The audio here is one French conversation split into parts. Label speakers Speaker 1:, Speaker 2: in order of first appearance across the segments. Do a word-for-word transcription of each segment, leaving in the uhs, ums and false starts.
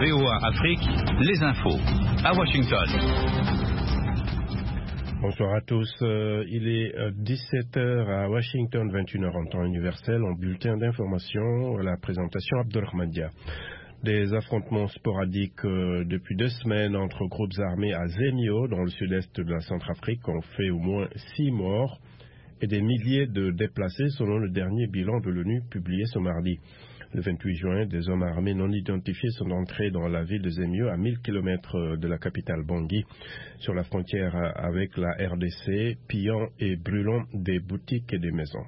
Speaker 1: V O A Afrique, les infos. À Washington.
Speaker 2: Bonsoir à tous. Euh, il est euh, dix-sept heures à Washington, vingt et une heures en temps universel. En bulletin d'information, la présentation Abdelrahman Dia. Des affrontements sporadiques euh, depuis deux semaines entre groupes armés à Zemio, dans le sud-est de la Centrafrique, ont fait au moins six morts et des milliers de déplacés selon le dernier bilan de l'ONU publié ce mardi. Le vingt-huit juin, des hommes armés non identifiés sont entrés dans la ville de Zemio, à mille kilomètres de la capitale Bangui, sur la frontière avec la R D C, pillant et brûlant des boutiques et des maisons.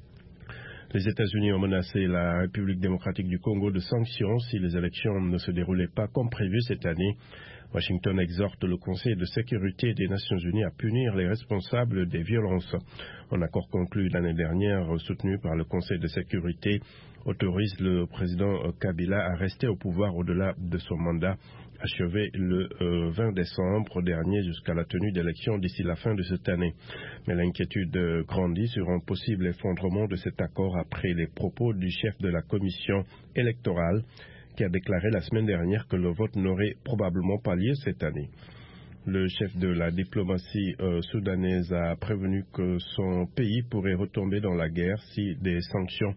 Speaker 2: Les États-Unis ont menacé la République démocratique du Congo de sanctions si les élections ne se déroulaient pas comme prévu cette année. Washington exhorte le Conseil de sécurité des Nations Unies à punir les responsables des violences. Un accord conclu l'année dernière, soutenu par le Conseil de sécurité, autorise le président Kabila à rester au pouvoir au-delà de son mandat, achevé le euh, vingt décembre dernier jusqu'à la tenue d'élections d'ici la fin de cette année. Mais l'inquiétude grandit sur un possible effondrement de cet accord après les propos du chef de la commission électorale qui a déclaré la semaine dernière que le vote n'aurait probablement pas lieu cette année. Le chef de la diplomatie euh, soudanaise a prévenu que son pays pourrait retomber dans la guerre si des sanctions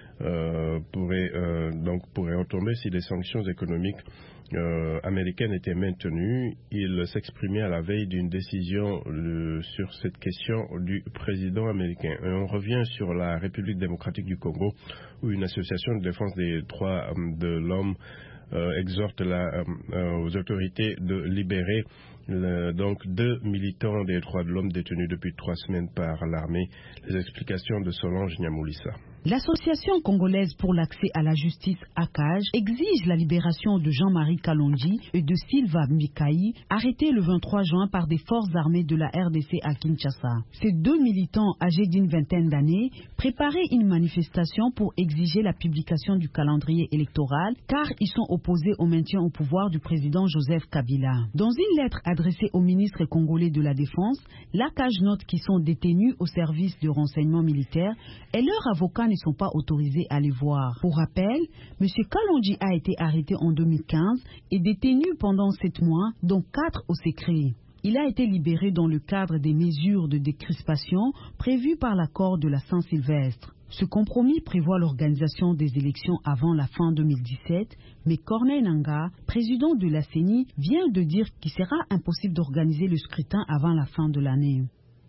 Speaker 2: euh, pourraient euh, donc pourraient retomber si des sanctions économiques euh, américaines étaient maintenues. Il s'exprimait à la veille d'une décision euh, sur cette question du président américain. Et on revient sur la République démocratique du Congo, où une association de défense des droits de l'homme euh, exhorte la, euh, aux autorités de libérer le, donc deux militants des droits de l'homme détenus depuis trois semaines par l'armée. Les explications de Solange Nyamoulissa.
Speaker 3: L'Association congolaise pour l'accès à la justice, A C A J, exige la libération de Jean-Marie Kalonji et de Sylva Mikaï, arrêtés le vingt-trois juin par des forces armées de la R D C à Kinshasa. Ces deux militants âgés d'une vingtaine d'années préparaient une manifestation pour exiger la publication du calendrier électoral, car ils sont opposés au maintien au pouvoir du président Joseph Kabila. Dans une lettre adressée au ministre congolais de la Défense, l'A C A J note qu'ils sont détenus au service de renseignement militaire et leurs avocats ne sont pas autorisés à les voir. Pour rappel, M. Kalonji a été arrêté en deux mille quinze et détenu pendant sept mois, dont quatre au secret. Il a été libéré dans le cadre des mesures de décrispation prévues par l'accord de la Saint-Sylvestre. Ce compromis prévoit l'organisation des élections avant la fin deux mille dix-sept, mais Corneille Nangaa, président de la C E N I, vient de dire qu'il sera impossible d'organiser le scrutin avant la fin de l'année.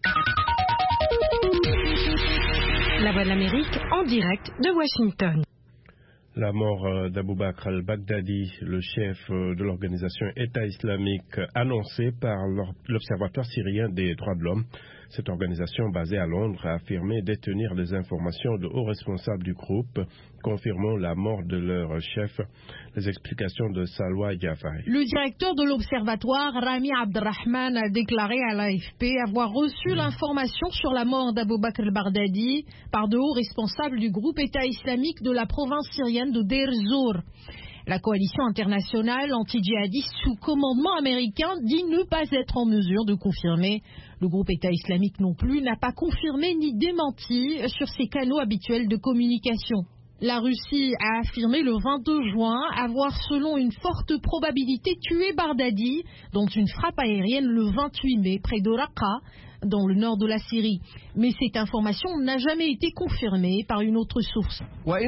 Speaker 4: La Voix de l'Amérique en direct de Washington.
Speaker 2: La mort d'Aboubacar al-Baghdadi, le chef de l'organisation État islamique, annoncée par l'Observatoire syrien des droits de l'homme. Cette organisation basée à Londres a affirmé détenir des informations de hauts responsables du groupe, confirmant la mort de leur chef. Les explications de Salwa Jafari.
Speaker 5: Le directeur de l'Observatoire, Rami Abderrahman, a déclaré à l'A F P avoir reçu l'information sur la mort d'Aboubacar al-Baghdadi par de hauts responsables du groupe État islamique de la province syrienne de Deir Zour. La coalition internationale anti-djihadiste sous commandement américain dit ne pas être en mesure de confirmer. Le groupe État islamique non plus n'a pas confirmé ni démenti sur ses canaux habituels de communication. La Russie a affirmé le vingt-deux juin avoir, selon une forte probabilité, tué Baghdadi dans une frappe aérienne le vingt-huit mai près de Raqqa, dans le nord de la Syrie. Mais cette information n'a jamais été confirmée par une autre source.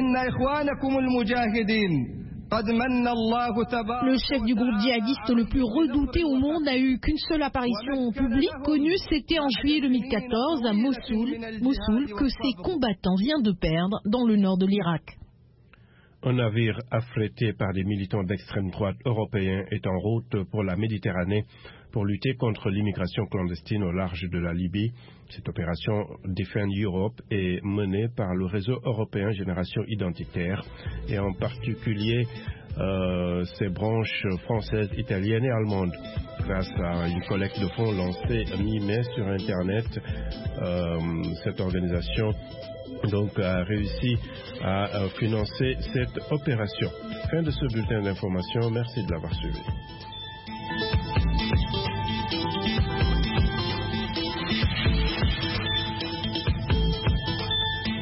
Speaker 5: Le chef du groupe djihadiste le plus redouté au monde n'a eu qu'une seule apparition publique connue, c'était en juillet deux mille quatorze à Mossoul, Mossoul que ses combattants viennent de perdre dans le nord de l'Irak.
Speaker 2: Un navire affrété par des militants d'extrême droite européens est en route pour la Méditerranée pour lutter contre l'immigration clandestine au large de la Libye. Cette opération Defend Europe est menée par le réseau européen Génération Identitaire et en particulier euh, ses branches françaises, italiennes et allemandes. Grâce à une collecte de fonds lancée mi-mai sur Internet, euh, cette organisation donc a réussi à, à financer cette opération. Fin de ce bulletin d'information. Merci de l'avoir suivi.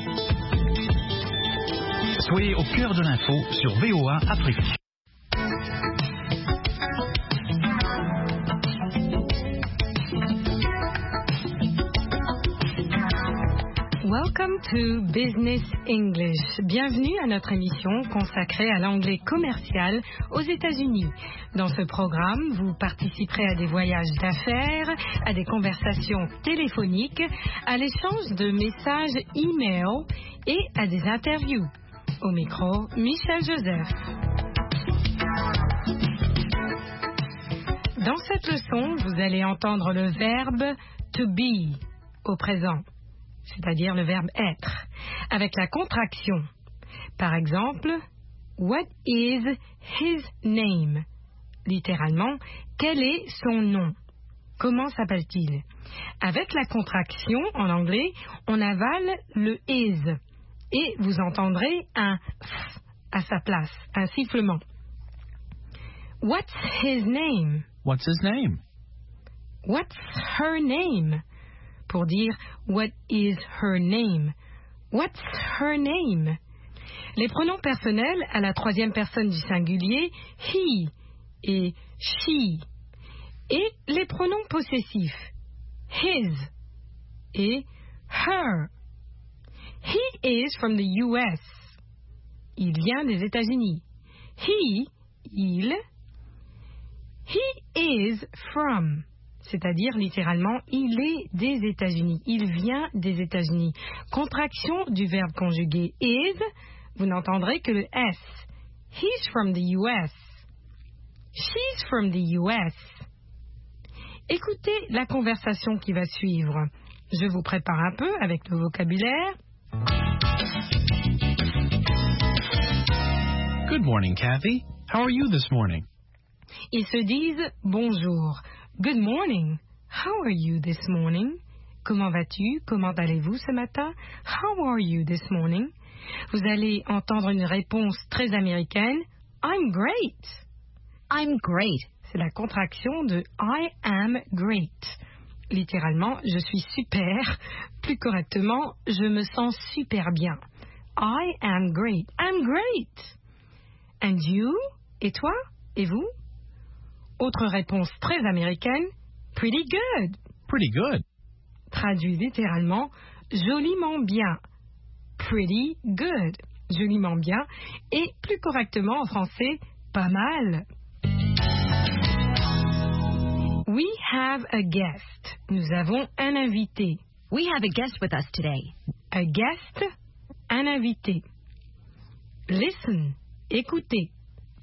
Speaker 1: Soyez au cœur de l'info sur V O A Afrique.
Speaker 4: Welcome to Business English. Bienvenue à notre émission consacrée à l'anglais commercial aux États-Unis. Dans ce programme, vous participerez à des voyages d'affaires, à des conversations téléphoniques, à l'échange de messages e-mail et à des interviews. Au micro, Michel Joseph. Dans cette leçon, vous allez entendre le verbe to be au présent, c'est-à-dire le verbe être, avec la contraction. Par exemple, what is his name? Littéralement, quel est son nom? Comment s'appelle-t-il? Avec la contraction, en anglais, on avale le is et vous entendrez un f à sa place, un sifflement. What's his name?
Speaker 1: What's his name?
Speaker 4: What's her name? Pour dire what is her name? What's her name? Les pronoms personnels à la troisième personne du singulier, he et she. Et les pronoms possessifs, his et her. He is from the U S. Il vient des États-Unis. He, il. He is from. C'est-à-dire, littéralement, il est des États-Unis. Il vient des États-Unis. Contraction du verbe conjugué is, vous n'entendrez que le S. He's from the U S. She's from the U S. Écoutez la conversation qui va suivre. Je vous prépare un peu avec le vocabulaire.
Speaker 1: Good morning, Kathy. How are you this morning?
Speaker 4: Ils se disent bonjour. Good morning. How are you this morning? Comment vas-tu? Comment allez-vous ce matin? How are you this morning? Vous allez entendre une réponse très américaine. I'm great.
Speaker 3: I'm great.
Speaker 4: C'est la contraction de I am great. Littéralement, je suis super. Plus correctement, je me sens super bien. I am great. I'm great. And you? Et toi? Et vous? Autre réponse très américaine, pretty good.
Speaker 1: Pretty good.
Speaker 4: Traduit littéralement, joliment bien. Pretty good. Joliment bien. Et plus correctement en français, pas mal. We have a guest. Nous avons un invité.
Speaker 3: We have a guest with us today.
Speaker 4: A guest, un invité. Listen, écoutez.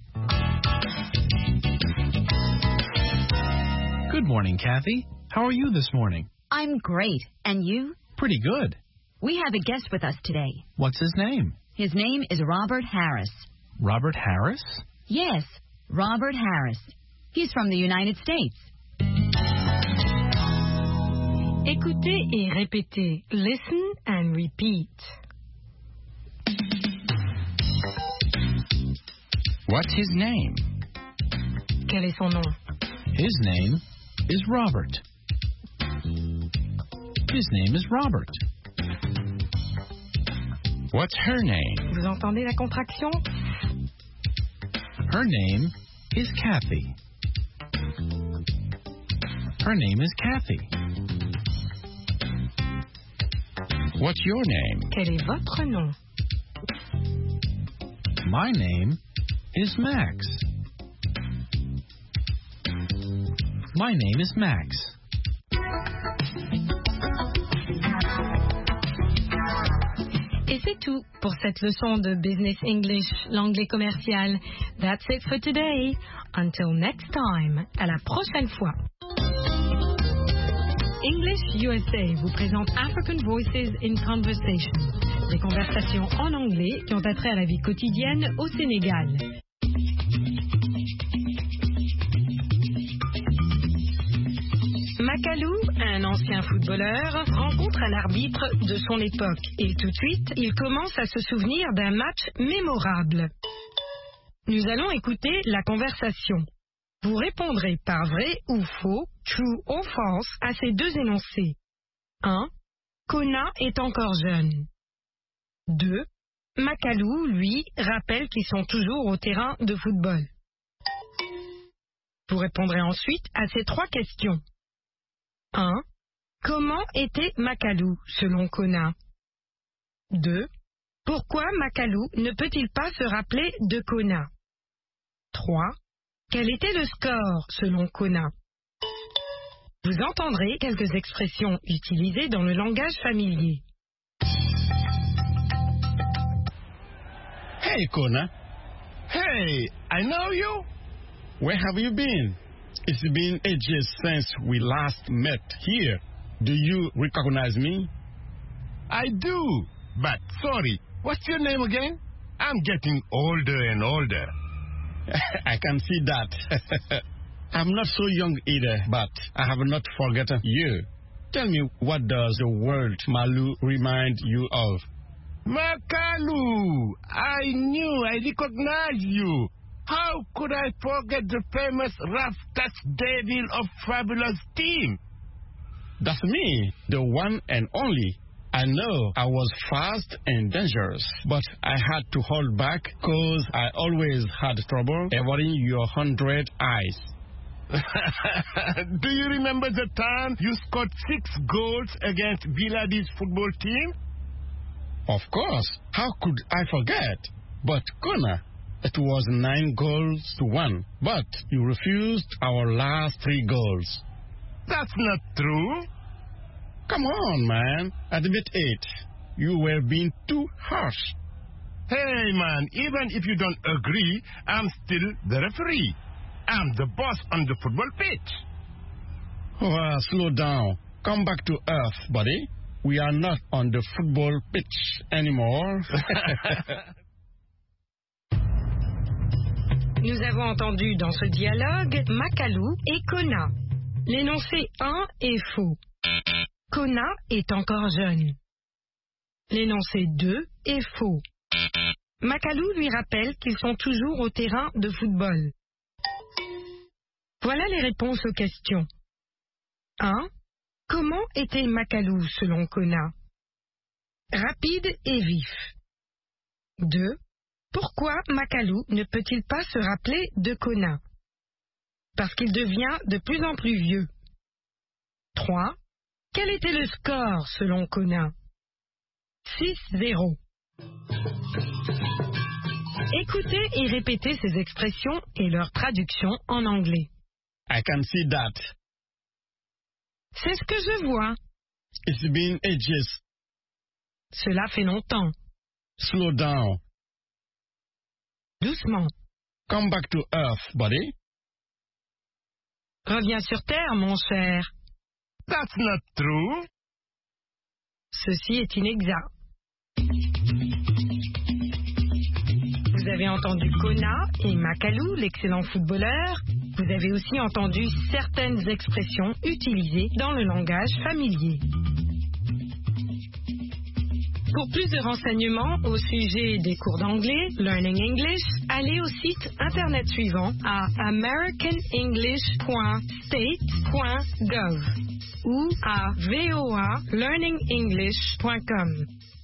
Speaker 1: Good morning, Kathy. How are you this morning?
Speaker 3: I'm great. And you?
Speaker 1: Pretty good.
Speaker 3: We have a guest with us today.
Speaker 1: What's his name?
Speaker 3: His name is Robert Harris.
Speaker 1: Robert Harris?
Speaker 3: Yes, Robert Harris. He's from the United States.
Speaker 4: Écoutez et répétez. Listen and repeat.
Speaker 1: What's his name?
Speaker 4: Quel est son nom?
Speaker 1: His name is Robert. His name is Robert. What's her name?
Speaker 4: Vous entendez la contraction?
Speaker 1: Her name is Kathy. Her name is Kathy. What's your name?
Speaker 4: Quel est votre nom?
Speaker 1: My name is Max. My name is Max.
Speaker 4: Et c'est tout pour cette leçon de Business English, l'anglais commercial. That's it for today. Until next time. À la prochaine fois. English U S A vous présente African Voices in Conversation. Des conversations en anglais qui ont attrait à la vie quotidienne au Sénégal. Macalou, un ancien footballeur, rencontre un arbitre de son époque et tout de suite, il commence à se souvenir d'un match mémorable. Nous allons écouter la conversation. Vous répondrez par vrai ou faux, true or false, à ces deux énoncés. un. Kona est encore jeune. deux. Macalou, lui, rappelle qu'ils sont toujours au terrain de football. Vous répondrez ensuite à ces trois questions. un. Comment était Makalu selon Kona? deux. Pourquoi Makalu ne peut-il pas se rappeler de Kona? trois. Quel était le score selon Kona? Vous entendrez quelques expressions utilisées dans le langage familier.
Speaker 1: Hey, Kona.
Speaker 6: Hey, I know you.
Speaker 1: Where have you been? It's been ages since we last met here. Do you recognize me?
Speaker 6: I do, but sorry, what's your name again? I'm getting older and older.
Speaker 1: I can see that. I'm not so young either, but I have not forgotten you. Tell me, what does the word Malu remind you of?
Speaker 6: Makalu! I knew I recognized you. How could I forget the famous rough touch devil of Fabulous Team?
Speaker 1: That's me, the one and only. I know I was fast and dangerous, but I had to hold back because I always had trouble avoiding your hundred eyes.
Speaker 6: Do you remember the time you scored six goals against Villadis football team?
Speaker 1: Of course. How could I forget? But Kona, it was nine goals to one, but you refused our last three goals.
Speaker 6: That's not true.
Speaker 1: Come on, man. Admit it. You were being too harsh.
Speaker 6: Hey, man, even if you don't agree, I'm still the referee. I'm the boss on the football pitch.
Speaker 1: Oh, uh, slow down. Come back to earth, buddy. We are not on the football pitch anymore.
Speaker 4: Nous avons entendu dans ce dialogue Makalu et Kona. L'énoncé un est faux. Kona est encore jeune. L'énoncé deux est faux. Makalu lui rappelle qu'ils sont toujours au terrain de football. Voilà les réponses aux questions. un. Comment était Makalu selon Kona? Rapide et vif. deux. Pourquoi Makalu ne peut-il pas se rappeler de Kona? Parce qu'il devient de plus en plus vieux. trois. Quel était le score selon Kona? six zéro. Écoutez et répétez ces expressions et leur traduction en anglais.
Speaker 1: I can see that.
Speaker 4: C'est ce que je vois.
Speaker 1: It's been ages.
Speaker 4: Cela fait longtemps.
Speaker 1: Slow down.
Speaker 4: Doucement.
Speaker 1: Come back to earth, buddy.
Speaker 4: Reviens sur terre, mon cher.
Speaker 6: That's not true.
Speaker 4: Ceci est inexact. Vous avez entendu Kona et Makalu, l'excellent footballeur. Vous avez aussi entendu certaines expressions utilisées dans le langage familier. Pour plus de renseignements au sujet des cours d'anglais, Learning English, allez au site internet suivant à american english point state point gov ou à voa learning english point com.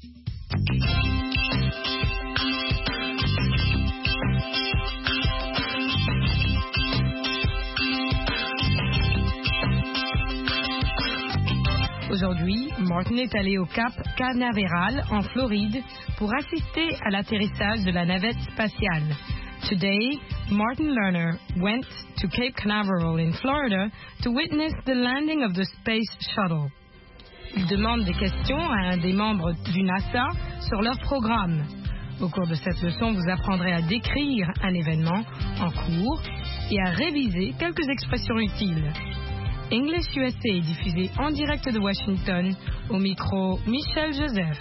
Speaker 4: Aujourd'hui, Martin est allé au Cap Canaveral en Floride pour assister à l'atterrissage de la navette spatiale. Today, Martin Lerner went to Cape Canaveral in Florida to witness the landing of the Space Shuttle. Il demande des questions à un des membres du NASA sur leur programme. Au cours de cette leçon, vous apprendrez à décrire un événement en cours et à réviser quelques expressions utiles. English U S A est diffusé en direct de Washington, au micro Michel Joseph.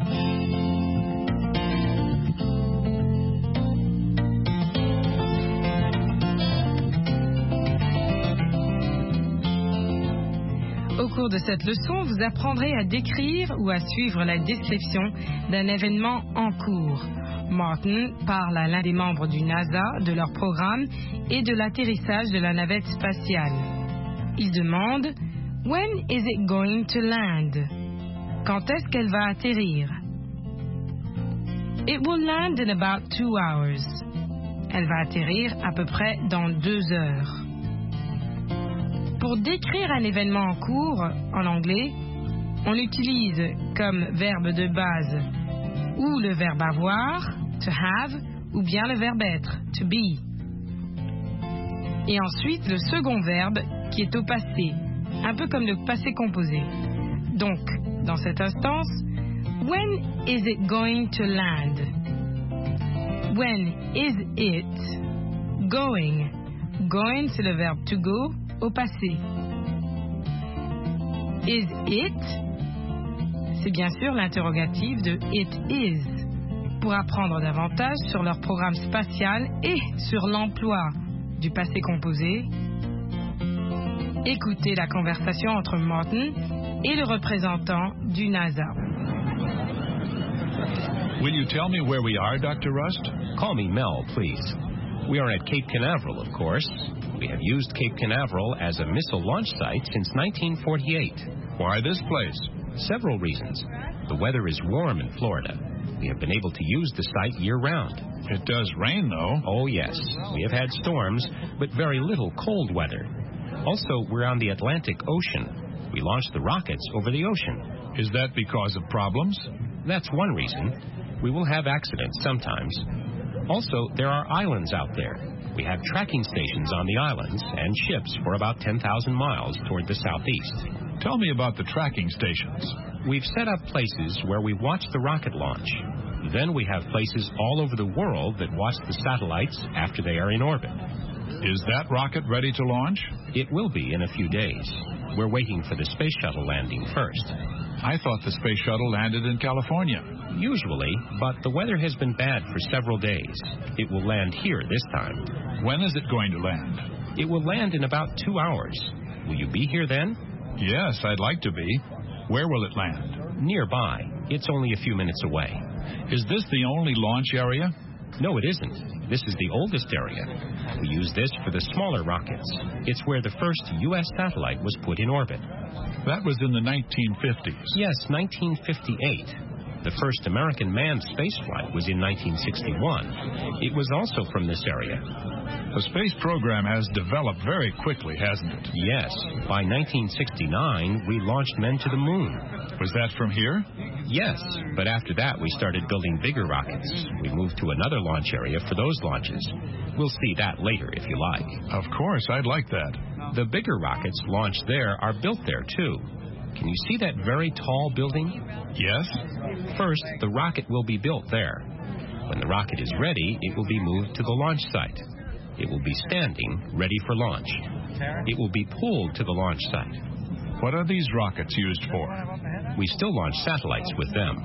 Speaker 4: Au cours de cette leçon, vous apprendrez à décrire ou à suivre la description d'un événement en cours. Martin parle à l'un des membres du NASA de leur programme et de l'atterrissage de la navette spatiale. Il demande « When is it going to land ?» Quand est-ce qu'elle va atterrir? It will land in about two hours. Elle va atterrir à peu près dans deux heures. pour décrire un événement en cours, en anglais, on utilise comme verbe de base ou le verbe avoir, to have, ou bien le verbe être, to be. Et ensuite, le second verbe qui est au passé, un peu comme le passé composé. Donc, dans cette instance, when is it going to land? When is it going? Going, c'est le verbe to go au passé. Is it? C'est bien sûr l'interrogatif de it is. Pour apprendre davantage sur leur programme spatial et sur l'emploi du passé composé, écoutez la conversation entre Martin et le représentant du NASA.
Speaker 7: Will you tell me where we are, Doctor Rust?
Speaker 8: Call me Mel, please. We are at Cape Canaveral, of course. We have used Cape Canaveral as a missile launch site since nineteen forty-eight.
Speaker 7: Why this place?
Speaker 8: Several reasons. The weather is warm in Florida. We have been able to use the site year-round.
Speaker 7: It does rain, though.
Speaker 8: Oh, yes. We have had storms, but very little cold weather. Also, we're on the Atlantic Ocean. We launch the rockets over the ocean.
Speaker 7: Is that because of problems?
Speaker 8: That's one reason. We will have accidents sometimes. Also, there are islands out there. We have tracking stations on the islands and ships for about ten thousand miles toward the southeast.
Speaker 7: Tell me about the tracking stations.
Speaker 8: We've set up places where we watch the rocket launch. Then we have places all over the world that watch the satellites after they are in orbit.
Speaker 7: Is that rocket ready to launch?
Speaker 8: It will be in a few days. We're waiting for the space shuttle landing first.
Speaker 7: I thought the space shuttle landed in California.
Speaker 8: Usually, but the weather has been bad for several days. It will land here this time.
Speaker 7: When is it going to land?
Speaker 8: It will land in about two hours. Will you be here then?
Speaker 7: Yes, I'd like to be. Where will it land?
Speaker 8: Nearby. It's only a few minutes away.
Speaker 7: Is this the only launch area?
Speaker 8: No, it isn't. This is the oldest area. We use this for the smaller rockets. It's where the first U S satellite was put in orbit.
Speaker 7: That was in the nineteen fifties.
Speaker 8: Yes, nineteen fifty-eight. The first American manned spaceflight was in nineteen sixty-one. It was also from this area.
Speaker 7: The space program has developed very quickly, hasn't it?
Speaker 8: Yes. By nineteen sixty-nine, we launched men to the moon.
Speaker 7: Was that from here?
Speaker 8: Yes, but after that we started building bigger rockets. We moved to another launch area for those launches. We'll see that later if you like.
Speaker 7: Of course, I'd like that.
Speaker 8: The bigger rockets launched there are built there, too. Can you see that very tall building?
Speaker 7: Yes.
Speaker 8: First, the rocket will be built there. When the rocket is ready, it will be moved to the launch site. It will be standing, ready for launch. It will be pulled to the launch site.
Speaker 7: What are these rockets used for?
Speaker 8: We still launch satellites with them.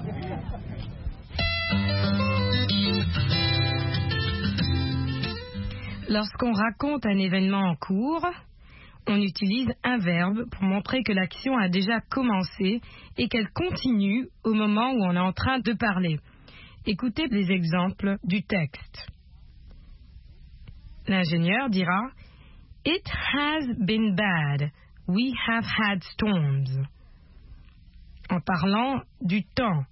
Speaker 4: Lorsqu'on raconte un événement en cours, on utilise un verbe pour montrer que l'action a déjà commencé et qu'elle continue au moment où on est en train de parler. Écoutez les exemples du texte. L'ingénieur dira « It has been bad. We have had storms. » En parlant du temps.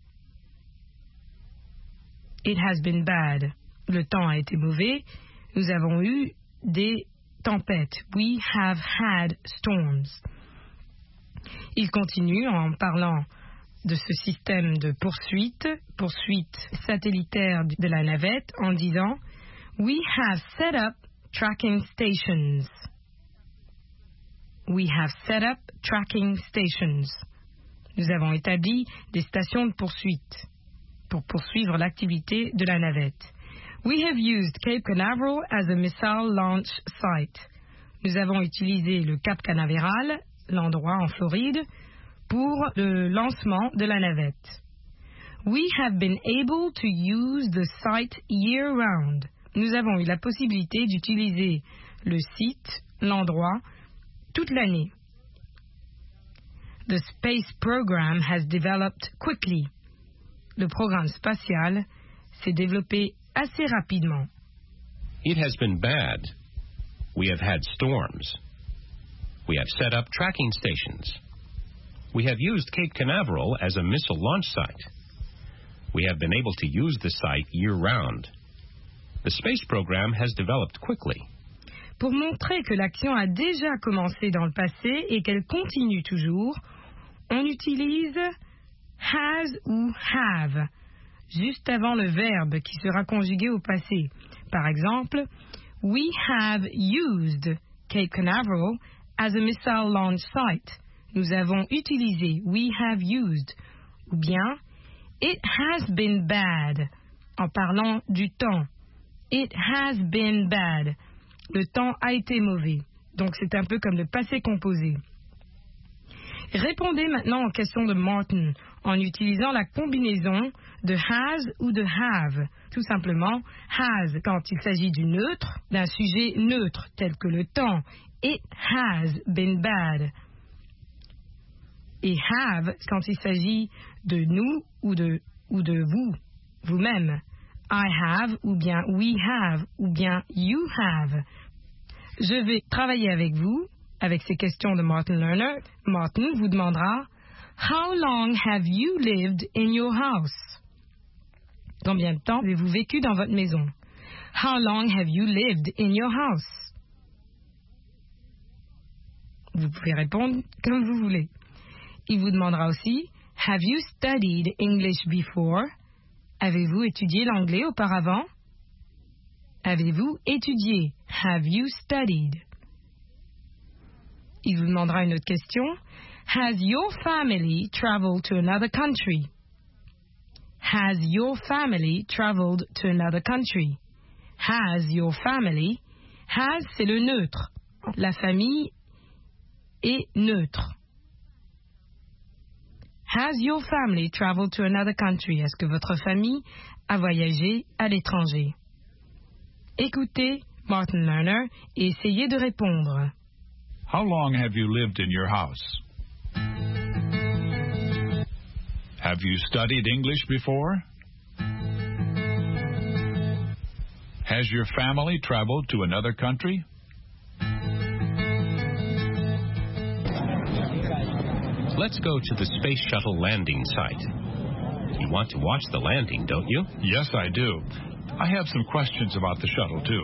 Speaker 4: It has been bad. Le temps a été mauvais. Nous avons eu des tempêtes. We have had storms. Il continue en parlant de ce système de poursuite, poursuite satellitaire de la navette, en disant We have set up tracking stations. We have set up tracking stations. Nous avons établi des stations de poursuite pour poursuivre l'activité de la navette. We have used Cape Canaveral as a missile launch site. Nous avons utilisé le Cap Canaveral, l'endroit en Floride, pour le lancement de la navette. We have been able to use the site year-round. Nous avons eu la possibilité d'utiliser le site, l'endroit, toute l'année. The space program has developed quickly. Le programme spatial s'est développé assez rapidement.
Speaker 8: It has been bad. We have had storms. We have set up tracking stations. We have used Cape Canaveral as a missile launch site. We have been able to use the site year-round. The space program has developed quickly.
Speaker 4: Pour montrer que l'action a déjà commencé dans le passé et qu'elle continue toujours, on utilise has ou have, juste avant le verbe qui sera conjugué au passé. Par exemple, we have used Cape Canaveral as a missile launch site. Nous avons utilisé, we have used. Ou bien, it has been bad, en parlant du temps. It has been bad. Le temps a été mauvais. Donc c'est un peu comme le passé composé. Répondez maintenant aux questions de Martin en utilisant la combinaison de has ou de have. Tout simplement, has quand il s'agit du neutre, d'un sujet neutre tel que le temps. It has been bad. Et have quand il s'agit de nous ou de, ou de vous, vous-même. I have ou bien we have ou bien you have. Je vais travailler avec vous avec ces questions de Martin Lerner. Martin vous demandera How long have you lived in your house? Combien de temps avez-vous vécu dans votre maison? How long have you lived in your house? Vous pouvez répondre comme vous voulez. Il vous demandera aussi Have you studied English before? Avez-vous étudié l'anglais auparavant? Avez-vous étudié? Have you studied? Il vous demandera une autre question. Has your family traveled to another country? Has your family traveled to another country? Has your family? Has, c'est le neutre. La famille est neutre. Has your family traveled to another country? Est-ce que votre famille a voyagé à l'étranger? Écoutez Martin Lerner et essayez de répondre.
Speaker 7: How long have you lived in your house? Have you studied English before? Has your family traveled to another country?
Speaker 8: Let's go to the Space Shuttle landing site. You want to watch the landing, don't you?
Speaker 7: Yes, I do. I have some questions about the shuttle, too.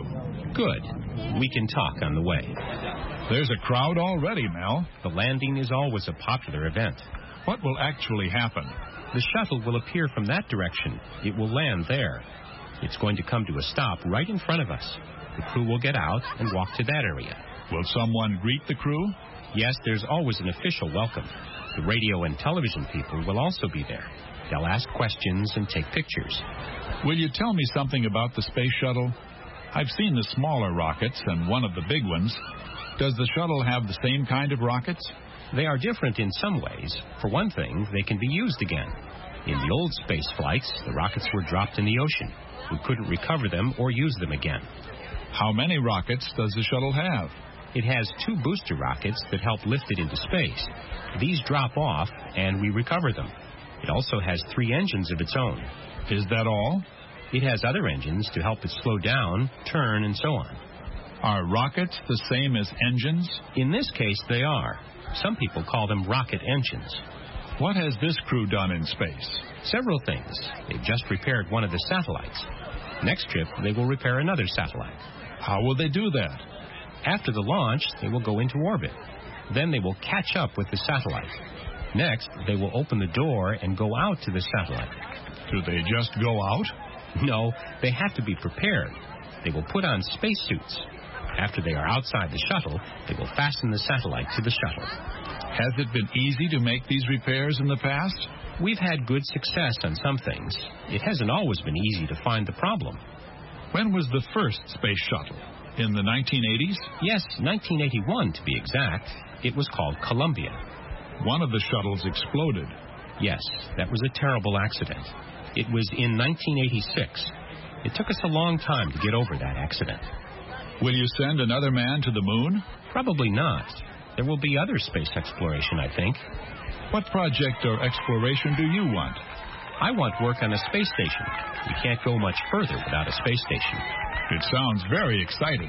Speaker 8: Good. We can talk on the way.
Speaker 7: There's a crowd already, Mel.
Speaker 8: The landing is always a popular event.
Speaker 7: What will actually happen?
Speaker 8: The shuttle will appear from that direction. It will land there. It's going to come to a stop right in front of us. The crew will get out and walk to that area.
Speaker 7: Will someone greet the crew?
Speaker 8: Yes, there's always an official welcome. The radio and television people will also be there. They'll ask questions and take pictures.
Speaker 7: Will you tell me something about the space shuttle? I've seen the smaller rockets and one of the big ones. Does the shuttle have the same kind of rockets?
Speaker 8: They are different in some ways. For one thing, they can be used again. In the old space flights, the rockets were dropped in the ocean. We couldn't recover them or use them again.
Speaker 7: How many rockets does the shuttle have?
Speaker 8: It has two booster rockets that help lift it into space. These drop off, and we recover them. It also has three engines of its own.
Speaker 7: Is that all?
Speaker 8: It has other engines to help it slow down, turn, and so on.
Speaker 7: Are rockets the same as engines?
Speaker 8: In this case, they are. Some people call them rocket engines.
Speaker 7: What has this crew done in space?
Speaker 8: Several things. They've just repaired one of the satellites. Next trip, they will repair another satellite.
Speaker 7: How will they do that?
Speaker 8: After the launch, they will go into orbit. Then they will catch up with the satellite. Next, they will open the door and go out to the satellite.
Speaker 7: Do they just go out?
Speaker 8: No, they have to be prepared. They will put on spacesuits. After they are outside the shuttle, they will fasten the satellite to the shuttle.
Speaker 7: Has it been easy to make these repairs in the past?
Speaker 8: We've had good success on some things. It hasn't always been easy to find the problem.
Speaker 7: When was the first space shuttle? In the nineteen eighties?
Speaker 8: Yes, nineteen eighty-one to be exact. It was called Columbia.
Speaker 7: One of the shuttles exploded.
Speaker 8: Yes, that was a terrible accident. It was in nineteen eighty-six. It took us a long time to get over that accident.
Speaker 7: Will you send another man to the moon?
Speaker 8: Probably not. There will be other space exploration, I think.
Speaker 7: What project or exploration do you want?
Speaker 8: I want work on a space station. We can't go much further without a space station.
Speaker 7: It sounds very exciting.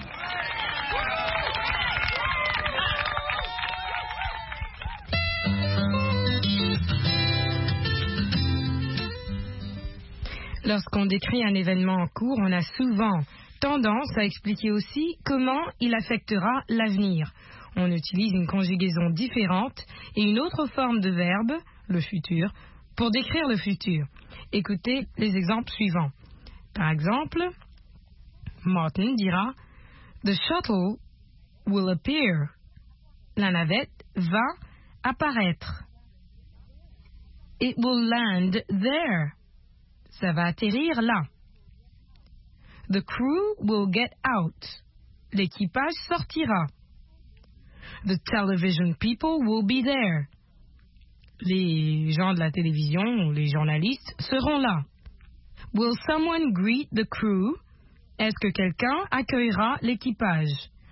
Speaker 4: Lorsqu'on décrit un événement en cours, on a souvent tendance à expliquer aussi comment il affectera l'avenir. On utilise une conjugaison différente et une autre forme de verbe, le futur, pour décrire le futur. Écoutez les exemples suivants. Par exemple, Martin dira « The shuttle will appear ». La navette va apparaître. « It will land there ». Ça va atterrir là. « The crew will get out ». L'équipage sortira. « The television people will be there ». Les gens de la télévision ou les journalistes seront là. « Will someone greet the crew » Est-ce que quelqu'un accueillera l'équipage?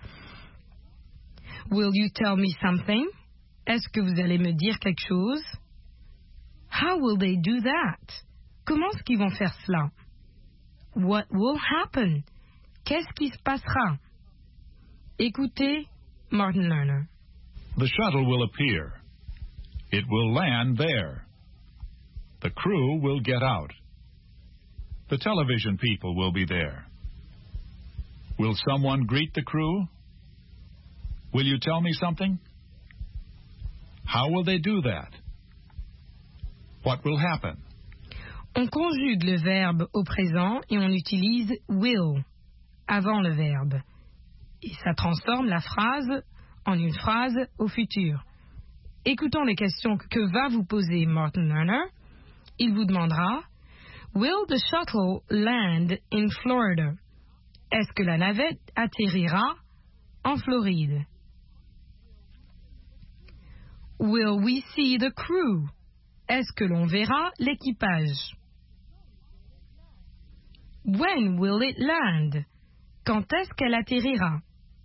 Speaker 4: « Will you tell me something » Est-ce que vous allez me dire quelque chose? « How will they do that » Comment est-ce qu'ils vont faire cela? « What will happen » Qu'est-ce qui se passera? Écoutez Martin Lerner.
Speaker 7: The shuttle will appear. It will land there. The crew will get out. The television people will be there. Will someone greet the crew? Will you tell me something? How will they do that? What will happen?
Speaker 4: On conjugue le verbe au présent et on utilise will avant le verbe. Et ça transforme la phrase en une phrase au futur. Écoutons les questions que va vous poser Martin Lerner. Il vous demandera « Will the shuttle land in Florida » Est-ce que la navette atterrira en Floride? « Will we see the crew » Est-ce que l'on verra l'équipage? « When will it land » Quand est-ce qu'elle atterrira?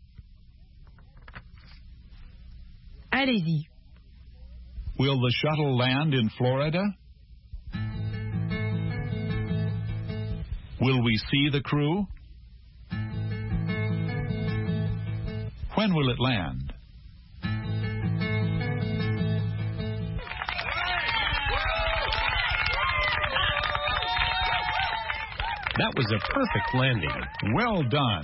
Speaker 4: Allez-y.
Speaker 7: Will the shuttle land in Florida? Will we see the crew? When will it land?
Speaker 8: That was a perfect landing.
Speaker 7: Well done.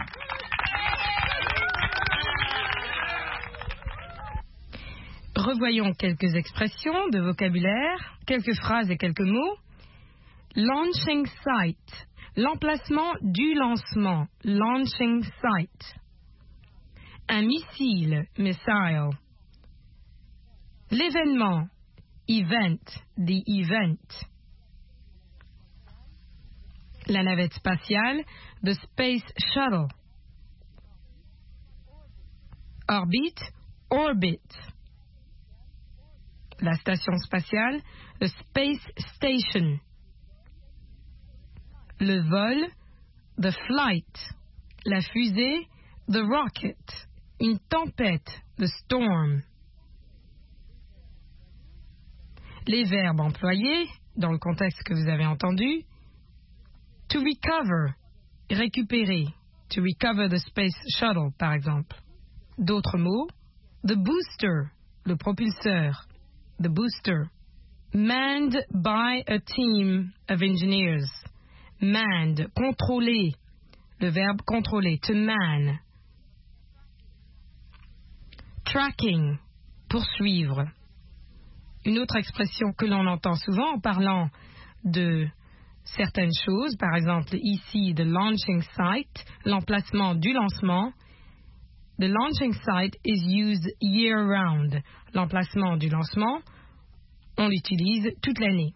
Speaker 4: Revoyons quelques expressions de vocabulaire, quelques phrases et quelques mots. Launching site, l'emplacement du lancement, launching site. Un missile, missile. L'événement, event, the event. La navette spatiale, the space shuttle. Orbite, orbit. La station spatiale, the space station. Le vol, the flight. La fusée, the rocket. Une tempête, the storm. Les verbes employés, dans le contexte que vous avez entendu, to recover, récupérer. To recover the space shuttle, par exemple. D'autres mots, the booster, le propulseur. The booster. Manned by a team of engineers. Manned, contrôler. Le verbe contrôler, to man. Tracking, poursuivre. Une autre expression que l'on entend souvent en parlant de certaines choses, par exemple ici, the launching site, l'emplacement du lancement. The launching site is used year-round. L'emplacement du lancement, on l'utilise toute l'année.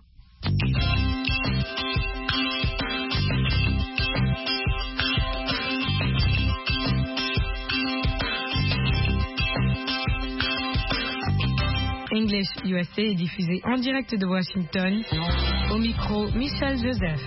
Speaker 4: English U S A est diffusé en direct de Washington. Au micro, Michel Joseph.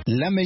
Speaker 9: La